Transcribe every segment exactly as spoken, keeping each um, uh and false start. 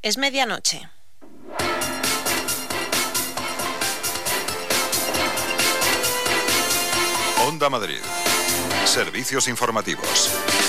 Es medianoche. Onda Madrid. Servicios informativos.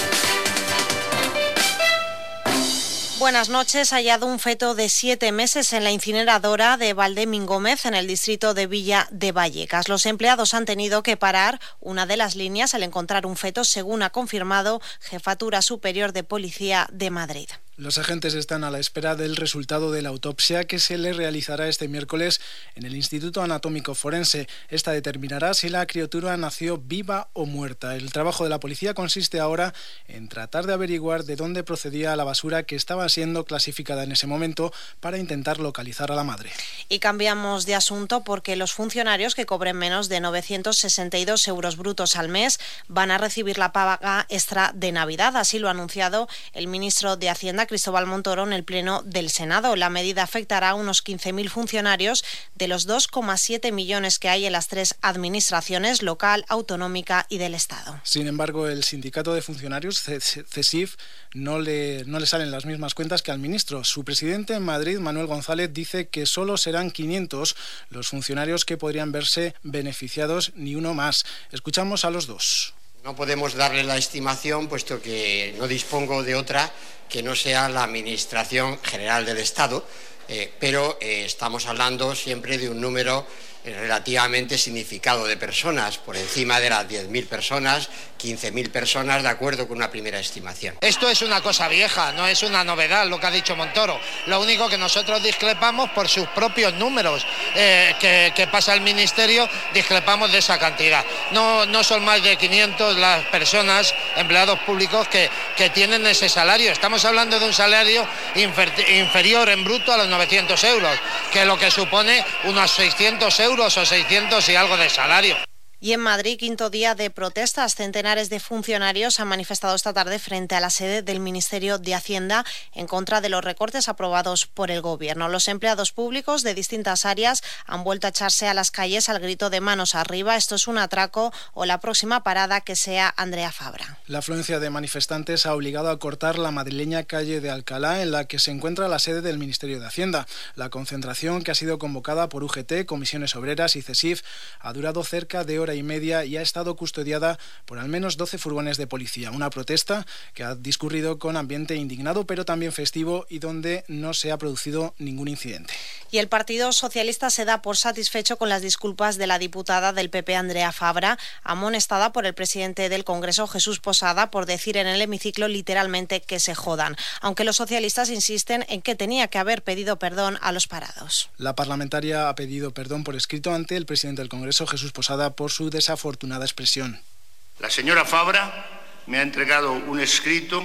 Buenas noches. Hallado un feto de siete meses en la incineradora de Valdemín-Gómez, en el distrito de Villa de Vallecas. Los empleados han tenido que parar una de las líneas al encontrar un feto, según ha confirmado Jefatura Superior de Policía de Madrid. Los agentes están a la espera del resultado de la autopsia que se le realizará este miércoles en el Instituto Anatómico Forense. Esta determinará si la criatura nació viva o muerta. El trabajo de la policía consiste ahora en tratar de averiguar de dónde procedía la basura que estaba siendo clasificada en ese momento para intentar localizar a la madre. Y cambiamos de asunto porque los funcionarios que cobren menos de novecientos sesenta y dos euros brutos al mes van a recibir la paga extra de Navidad. Así lo ha anunciado el ministro de Hacienda, Cristóbal Montoro, en el Pleno del Senado. La medida afectará a unos quince mil funcionarios de los dos coma siete millones que hay en las tres administraciones, local, autonómica y del Estado. Sin embargo, el sindicato de funcionarios, CESIF, no le, no le salen las mismas cuentas que al ministro. Su presidente en Madrid, Manuel González, dice que solo serán quinientos los funcionarios que podrían verse beneficiados, ni uno más. Escuchamos a los dos. No podemos darle la estimación, puesto que no dispongo de otra que no sea la Administración General del Estado, eh, pero eh, estamos hablando siempre de un número eh, relativamente significado de personas, por encima de las diez mil personas, quince mil personas, de acuerdo con una primera estimación. Esto es una cosa vieja, no es una novedad lo que ha dicho Montoro. Lo único que nosotros discrepamos por sus propios números eh, que, que pasa el Ministerio, discrepamos de esa cantidad. No, no son más de quinientos las personas, empleados públicos, que, que tienen ese salario. Estamos hablando de un salario infer, inferior en bruto a los novecientos euros, que es lo que supone unos seiscientos euros o seiscientos y algo de salario. Y en Madrid, quinto día de protestas. Centenares de funcionarios han manifestado esta tarde frente a la sede del Ministerio de Hacienda en contra de los recortes aprobados por el Gobierno. Los empleados públicos de distintas áreas han vuelto a echarse a las calles al grito de manos arriba. Esto es un atraco o la próxima parada que sea Andrea Fabra. La afluencia de manifestantes ha obligado a cortar la madrileña calle de Alcalá, en la que se encuentra la sede del Ministerio de Hacienda. La concentración, que ha sido convocada por U G T, Comisiones Obreras y CESIF, ha durado cerca de hora y media y ha estado custodiada por al menos doce furgones de policía. Una protesta que ha discurrido con ambiente indignado, pero también festivo, y donde no se ha producido ningún incidente. Y el Partido Socialista se da por satisfecho con las disculpas de la diputada del P P, Andrea Fabra, amonestada por el presidente del Congreso, Jesús Posada, por decir en el hemiciclo literalmente que se jodan, aunque los socialistas insisten en que tenía que haber pedido perdón a los parados. La parlamentaria ha pedido perdón por escrito ante el presidente del Congreso, Jesús Posada, por su desafortunada expresión. La señora Fabra me ha entregado un escrito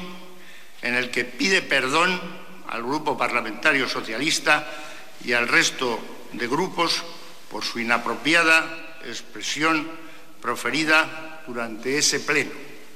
en el que pide perdón al Grupo Parlamentario Socialista y al resto de grupos por su inapropiada expresión proferida durante ese pleno,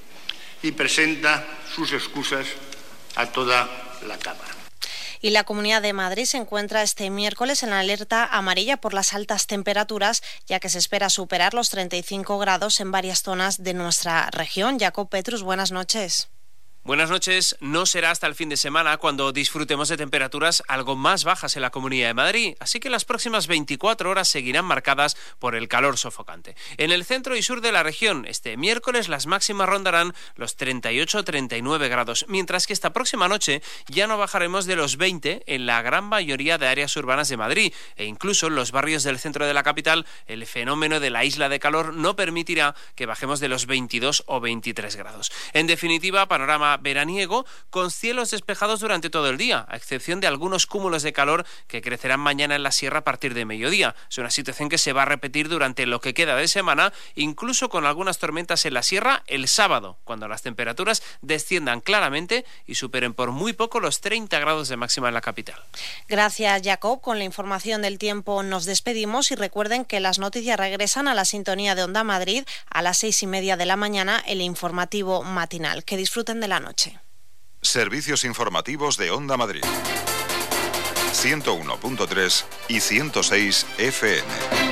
y presenta sus excusas a toda la Cámara. Y la Comunidad de Madrid se encuentra este miércoles en la alerta amarilla por las altas temperaturas, ya que se espera superar los treinta y cinco grados en varias zonas de nuestra región. Jacob Petrus, buenas noches. Buenas noches. No será hasta el fin de semana cuando disfrutemos de temperaturas algo más bajas en la Comunidad de Madrid, así que las próximas veinticuatro horas seguirán marcadas por el calor sofocante. En el centro y sur de la región, este miércoles las máximas rondarán los treinta y ocho a treinta y nueve grados, mientras que esta próxima noche ya no bajaremos de los veinte en la gran mayoría de áreas urbanas de Madrid, e incluso en los barrios del centro de la capital el fenómeno de la isla de calor no permitirá que bajemos de los veintidós o veintitrés grados. En definitiva, panorama veraniego con cielos despejados durante todo el día, a excepción de algunos cúmulos de calor que crecerán mañana en la sierra a partir de mediodía. Es una situación que se va a repetir durante lo que queda de semana, incluso con algunas tormentas en la sierra el sábado, cuando las temperaturas desciendan claramente y superen por muy poco los treinta grados de máxima en la capital. Gracias, Jacob. Con la información del tiempo nos despedimos y recuerden que las noticias regresan a la sintonía de Onda Madrid a las seis y media de la mañana, el informativo matinal. Que disfruten de la noche. Servicios informativos de Onda Madrid. ciento uno punto tres y ciento seis F M.